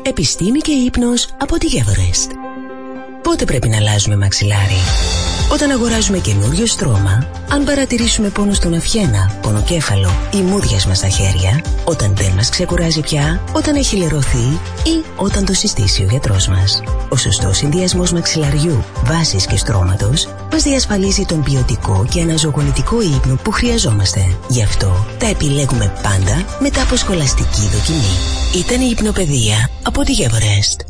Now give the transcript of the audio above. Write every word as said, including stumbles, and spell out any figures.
Επιστήμη και ύπνος από τη Everest. Πότε πρέπει να αλλάζουμε μαξιλάρι? Όταν αγοράζουμε καινούριο στρώμα, αν παρατηρήσουμε πόνο στον αυχένα, πονοκέφαλο ή μούδιας μας στα χέρια, όταν δεν μας ξεκουράζει πια, όταν έχει λερωθεί ή όταν το συστήσει ο γιατρός μας. Ο σωστός συνδυασμός μαξιλαριού, βάσης και στρώματος μας διασφαλίζει τον ποιοτικό και αναζωογονητικό ύπνο που χρειαζόμαστε. Γι' αυτό τα επιλέγουμε πάντα μετά από σχολαστική δοκιμή. Ήταν η Υπνοπαιδεία από τη Everest.